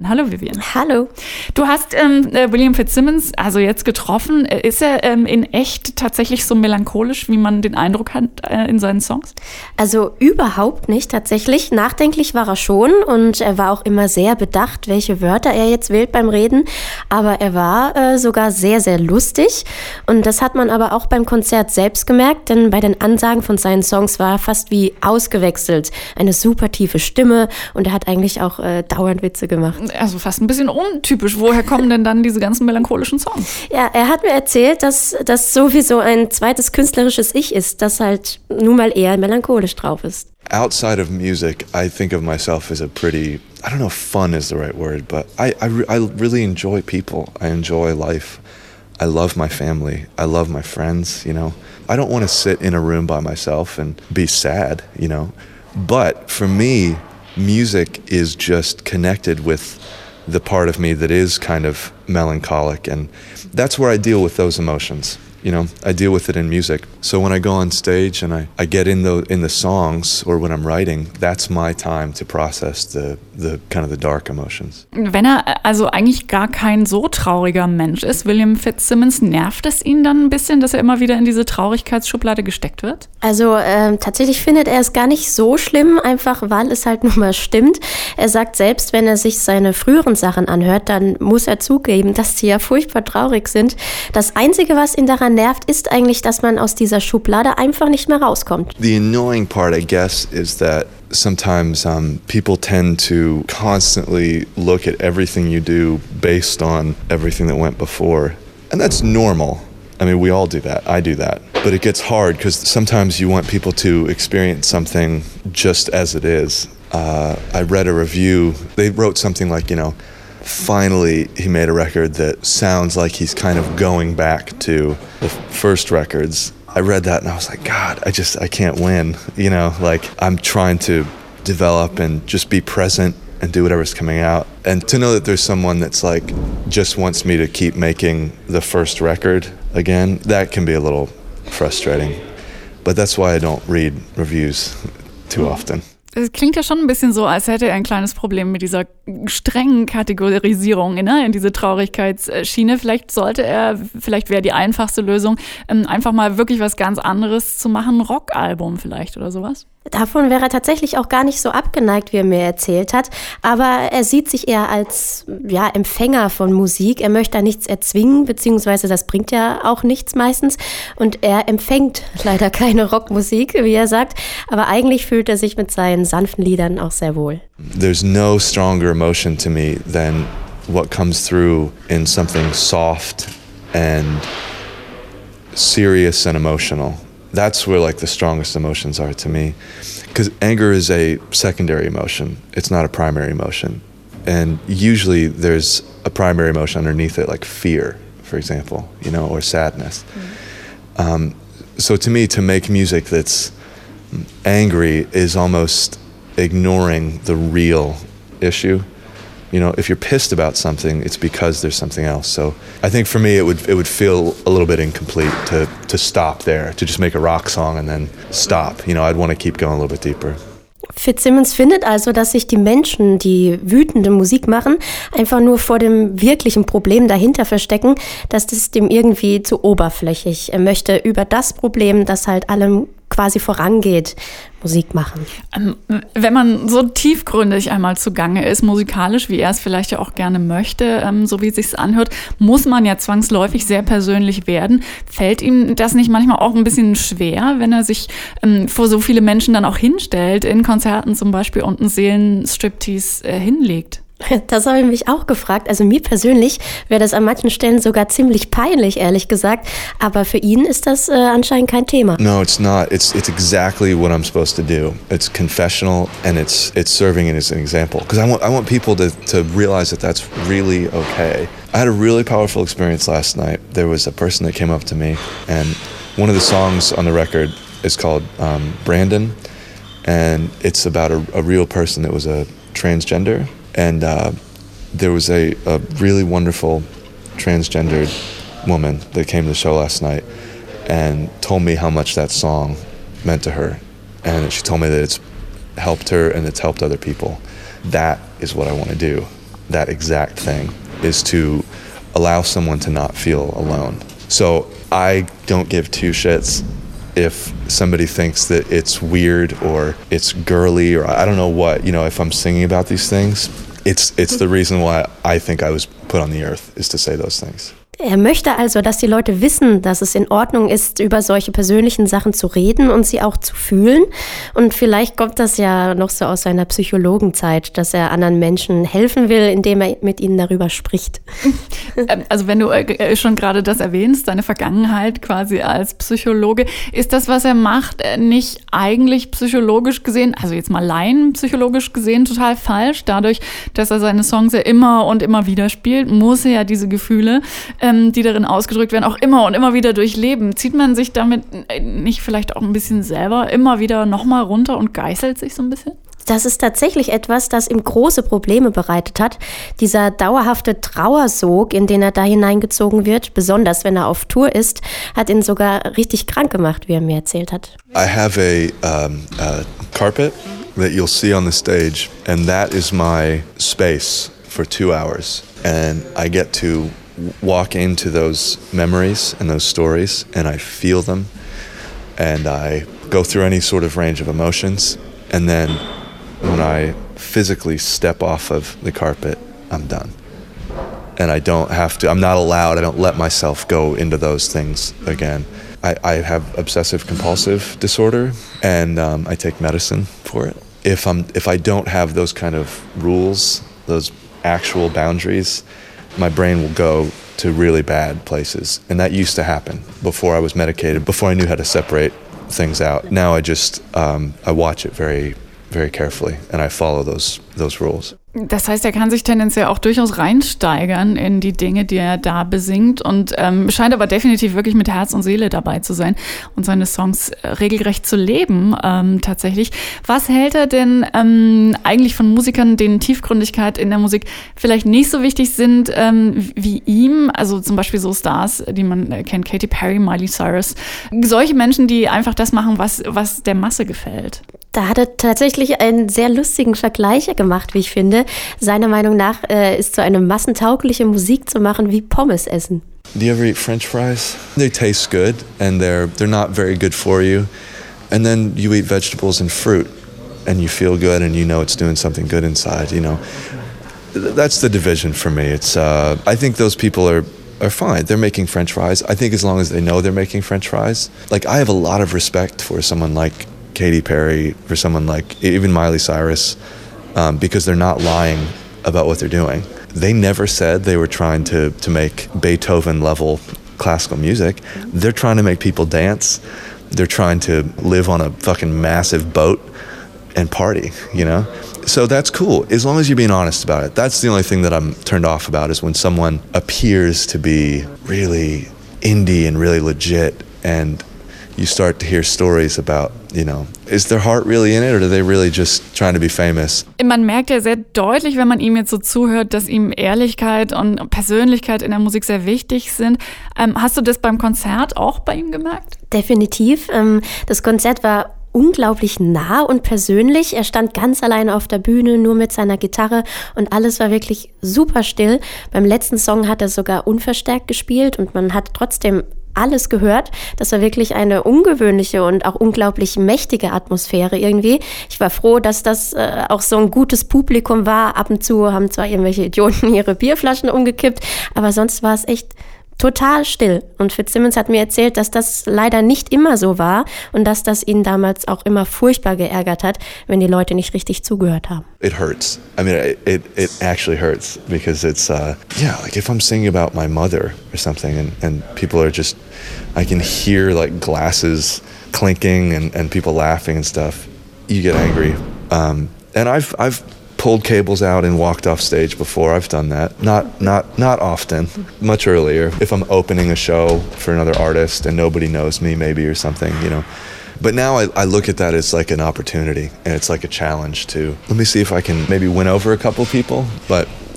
Vivian. Hallo Vivian. Hallo. Du hast William Fitzsimmons also jetzt getroffen. Ist er in echt tatsächlich so melancholisch, wie man den Eindruck hat in seinen Songs? Also überhaupt nicht tatsächlich. Nachdenklich war er schon und er war auch immer sehr bedacht, welche Wörter er jetzt wählt beim Reden. Aber er war sogar sehr, sehr lustig. Und das hat man aber auch beim Konzert selbst gemerkt, denn bei den Ansagen von seinen Songs war er fast wie ausgewechselt. Eine super tiefe Stimme und er hat eigentlich auch dauernd Witze gemacht. Also fast ein bisschen untypisch. Woher kommen denn dann diese ganzen melancholischen Songs? Ja, er hat mir erzählt, dass das sowieso ein zweites künstlerisches Ich ist, das halt nun mal eher melancholisch drauf ist. Outside of music, I think of myself as a pretty, I don't know if fun is the right word, but I really enjoy people. I enjoy life. I love my family. I love my friends, you know. I don't want to sit in a room by myself and be sad, you know. But for me, music is just connected with the part of me that is kind of melancholic, and that's where I deal with those emotions. You know, I deal with it in music. So when I go on stage and I get in the songs or when I'm writing, that's my time to process the kind of the dark emotions. Wenn er also eigentlich gar kein so trauriger Mensch ist, William Fitzsimmons, nervt es ihn dann ein bisschen, dass er immer wieder in diese Traurigkeitsschublade gesteckt wird? Also tatsächlich findet er es gar nicht so schlimm, einfach weil es halt nun mal stimmt. Er sagt selbst, wenn er sich seine früheren Sachen anhört, dann muss er zugeben, dass die ja furchtbar traurig sind. Das Einzige, was ihn daran nervt, ist eigentlich, dass man aus dieser Schublade einfach nicht mehr rauskommt. The annoying part, I guess, is that sometimes people tend to constantly look at everything you do based on everything that went before. And that's normal. I mean, we all do that. I do that. But it gets hard because sometimes you want people to experience something just as it is. I read a review. They wrote something like, you know, finally he made a record that sounds like he's kind of going back to the first records. I read that and I was like, God, I can't win. You know, like I'm trying to develop and just be present and do whatever's coming out. And to know that there's someone that's like, just wants me to keep making the first record again, that can be a little frustrating. But that's why I don't read reviews too often. Es klingt ja schon ein bisschen so, als hätte er ein kleines Problem mit dieser strengen Kategorisierung, ne, in diese Traurigkeitsschiene. Vielleicht wäre die einfachste Lösung, einfach mal wirklich was ganz anderes zu machen, ein Rockalbum vielleicht oder sowas. Davon wäre er tatsächlich auch gar nicht so abgeneigt, wie er mir erzählt hat. Aber er sieht sich eher als Empfänger von Musik. Er möchte da nichts erzwingen, beziehungsweise das bringt ja auch nichts meistens. Und er empfängt leider keine Rockmusik, wie er sagt. Aber eigentlich fühlt er sich mit seinen sanften Liedern auch sehr wohl. There's no stronger emotion to me than what comes through in something soft and serious and emotional. That's where like the strongest emotions are to me, because anger is a secondary emotion. It's not a primary emotion, and usually there's a primary emotion underneath it, like fear, for example, you know, or sadness. So to me, to make music that's angry is almost ignoring the real issue. You know, if you're pissed about something, it's because there's something else. So I think for me, it would feel a little bit incomplete to stop there, to just make a rock song and then stop. You know, I'd want to keep going a little bit deeper. Fitzsimmons findet also, dass sich die Menschen, die wütende Musik machen, einfach nur vor dem wirklichen Problem dahinter verstecken, dass das dem irgendwie zu oberflächlich. Er möchte über das Problem, das halt allem quasi vorangeht, Musik machen. Wenn man so tiefgründig einmal zugange ist, musikalisch, wie er es vielleicht ja auch gerne möchte, so wie es sich anhört, muss man ja zwangsläufig sehr persönlich werden. Fällt ihm das nicht manchmal auch ein bisschen schwer, wenn er sich vor so viele Menschen dann auch hinstellt, in Konzerten zum Beispiel und einen Seelenstriptease hinlegt? Das habe ich mich auch gefragt. Also mir persönlich wäre das an manchen Stellen sogar ziemlich peinlich, ehrlich gesagt. Aber für ihn ist das anscheinend kein Thema. No, it's not. It's exactly what I'm supposed to do. It's confessional and it's serving it as an example. Because I want people to realize that that's really okay. I had a really powerful experience last night. There was a person that came up to me, and one of the songs on the record is called Brandon, and it's about a real person that was a transgender. And there was a really wonderful transgendered woman that came to the show last night and told me how much that song meant to her. And she told me that it's helped her and it's helped other people. That is what I want to do. that exact thing, is to allow someone to not feel alone. So I don't give two shits if somebody thinks that it's weird or it's girly or I don't know what, if I'm singing about these things, it's the reason why I think I was put on the earth, is to say those things. Er möchte also, dass die Leute wissen, dass es in Ordnung ist, über solche persönlichen Sachen zu reden und sie auch zu fühlen. Und vielleicht kommt das ja noch so aus seiner Psychologenzeit, dass er anderen Menschen helfen will, indem er mit ihnen darüber spricht. Also wenn du schon gerade das erwähnst, deine Vergangenheit quasi als Psychologe, ist das, was er macht, nicht eigentlich psychologisch gesehen, also jetzt mal laienpsychologisch gesehen, total falsch? Dadurch, dass er seine Songs ja immer und immer wieder spielt, muss er ja diese Gefühle, die darin ausgedrückt werden, auch immer und immer wieder durchleben. Zieht man sich damit nicht vielleicht auch ein bisschen selber immer wieder nochmal runter und geißelt sich so ein bisschen? Das ist tatsächlich etwas, das ihm große Probleme bereitet hat. Dieser dauerhafte Trauersog, in den er da hineingezogen wird, besonders wenn er auf Tour ist, hat ihn sogar richtig krank gemacht, wie er mir erzählt hat. I have a carpet that you'll see on the stage, and that is my space for 2 hours. And I get to walk into those memories and those stories, and I feel them, and I go through any sort of range of emotions, and then when I physically step off of the carpet, I'm done. And I don't have to, I'm not allowed, I don't let myself go into those things again. I have obsessive compulsive disorder, and I take medicine for it. If I don't have those kind of rules, those actual boundaries, my brain will go to really bad places. And that used to happen before I was medicated, before I knew how to separate things out. Now I just, I watch it very, very carefully and I follow those rules. Das heißt, er kann sich tendenziell auch durchaus reinsteigern in die Dinge, die er da besingt und scheint aber definitiv wirklich mit Herz und Seele dabei zu sein und seine Songs regelrecht zu leben tatsächlich. Was hält er denn eigentlich von Musikern, denen Tiefgründigkeit in der Musik vielleicht nicht so wichtig sind wie ihm? Also zum Beispiel so Stars, die man kennt, Katy Perry, Miley Cyrus. Solche Menschen, die einfach das machen, was der Masse gefällt. Da hat er tatsächlich einen sehr lustigen Vergleich gemacht, wie ich finde. Seiner Meinung nach ist so eine massentaugliche Musik zu machen wie Pommes essen. Do you ever eat French fries? They taste good and they're not very good for you. And then you eat vegetables and fruit and you feel good and you know it's doing something good inside, That's the division for me. It's I think those people are fine. They're making French fries. I think as long as they know they're making French fries. Like I have a lot of respect for someone like Katy Perry, for someone like even Miley Cyrus, because they're not lying about what they're doing. They never said they were trying to make Beethoven-level classical music. They're trying to make people dance. They're trying to live on a fucking massive boat and party, So that's cool, as long as you're being honest about it. That's the only thing that I'm turned off about, is when someone appears to be really indie and really legit, and you start to hear stories about, is their heart really in it or are they really just trying to be famous? Man merkt ja sehr deutlich, wenn man ihm jetzt so zuhört, dass ihm Ehrlichkeit und Persönlichkeit in der Musik sehr wichtig sind. Hast du das beim Konzert auch bei ihm gemerkt? Definitiv. Das Konzert war unglaublich nah und persönlich. Er stand ganz alleine auf der Bühne, nur mit seiner Gitarre und alles war wirklich super still. Beim letzten Song hat er sogar unverstärkt gespielt und man hat trotzdem alles gehört. Das war wirklich eine ungewöhnliche und auch unglaublich mächtige Atmosphäre irgendwie. Ich war froh, dass das auch so ein gutes Publikum war. Ab und zu haben zwar irgendwelche Idioten ihre Bierflaschen umgekippt, aber sonst war es echt total still. Und Fitzsimmons hat mir erzählt, dass das leider nicht immer so war und dass das ihn damals auch immer furchtbar geärgert hat, wenn die Leute nicht richtig zugehört haben. It hurts. I mean, it actually hurts because it's, like if I'm singing about my mother or something and people are just, I can hear like glasses clinking and people laughing and stuff, you get angry. And I've pulled cables out and walked off stage before. I've done that. Not often. Much earlier. If I'm opening a show for another artist and nobody knows me maybe or something, But now I look at that as like an opportunity and it's like a challenge to, let me see if I can maybe win over a couple people. But,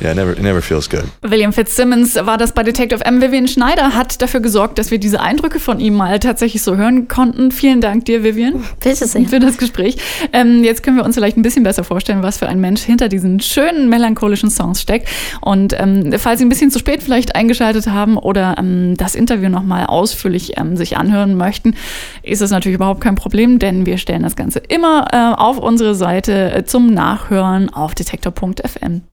Yeah, it never feels good. William Fitzsimmons war das bei Detektor FM. Vivian Schneider hat dafür gesorgt, dass wir diese Eindrücke von ihm mal tatsächlich so hören konnten. Vielen Dank dir, Vivian, Bitte sehr. für das Gespräch. Jetzt können wir uns vielleicht ein bisschen besser vorstellen, was für ein Mensch hinter diesen schönen melancholischen Songs steckt. Und falls Sie ein bisschen zu spät vielleicht eingeschaltet haben oder das Interview nochmal ausführlich sich anhören möchten, ist das natürlich überhaupt kein Problem, denn wir stellen das Ganze immer auf unsere Seite zum Nachhören auf detektor.fm.